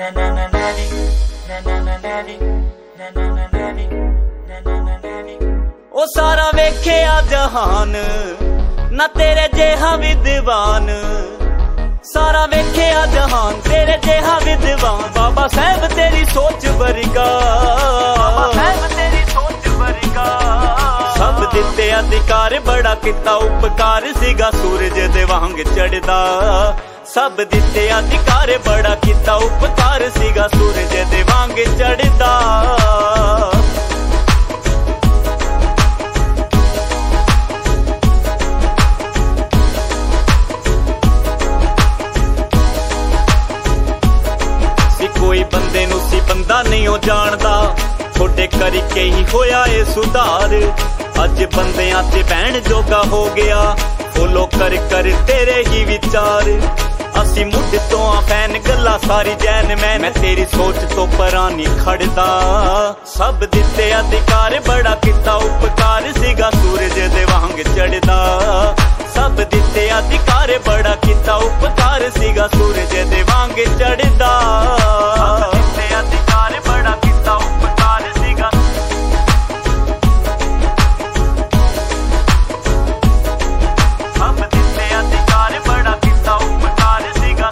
ओ सारा वेख्या जहान ना तेरे जेहा विद्वान, सारा वेख्या जहान तेरे जेहा विद्वान। बाबा साहब तेरी सोच वर्गा, बाबा साहब तेरी सोच वर्गा। सब दिते अधिकार बड़ा किता उपकार, सीगा सूरज दे वांग चढ़दा। सब दिते अधिकार बड़ा किता उपकार, सीगा सूरज दे वांग चढ़दा। कोई बंदे नूं सी बंदा नहीं हो जानदा, छोटे करके ही होया ए सुधार। अज बंदियां ते बहन जोगा हो गया, फॉलो कर कर तेरे ही विचार। असी मुढ़ तो आ फैन गल्ला सारी जैन मैं तेरी सोच तो परां नहीं खड़दा। सब दिते अधिकार बड़ा किता उपकार, सीगा सूरज दे वांग चढ़दा। सब दिते अधिकार बड़ा किता उपकार, सीगा सूरज दे वांग चढ़दा। सब दिते अधिकार बड़ा किता उपकार, सीगा सब दिते अधिकार बड़ा किता उपकार, सीगा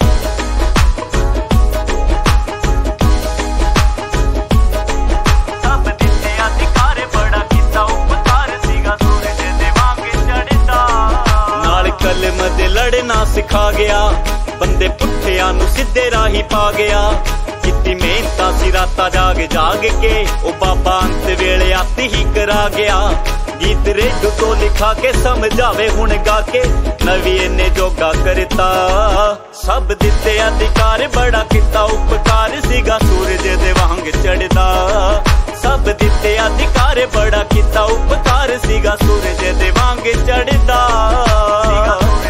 सब दिते अधिकार बड़ा किता उपकार, सीगा सूरज दे वांग चढ़दा। नाल कलम दे लड़ना सिखा गया, बंदे पुठिया नूं सीधे राही पा गया। कितनी मेहनत सी राता जाग जाग के, ओ बाबा अंत वेले आती ही करा गया। गीत रेडू तो लिखा के समझावे हुण गा के, नवी इन्ने जोगा करता। सब दिते अधिकार बड़ा किता उपकार, सीगा सूरज दे वांग चढ़दा। सब दिते अधिकार बड़ा किता उपकार, सीगा सूरज दे वांग चढ़दा।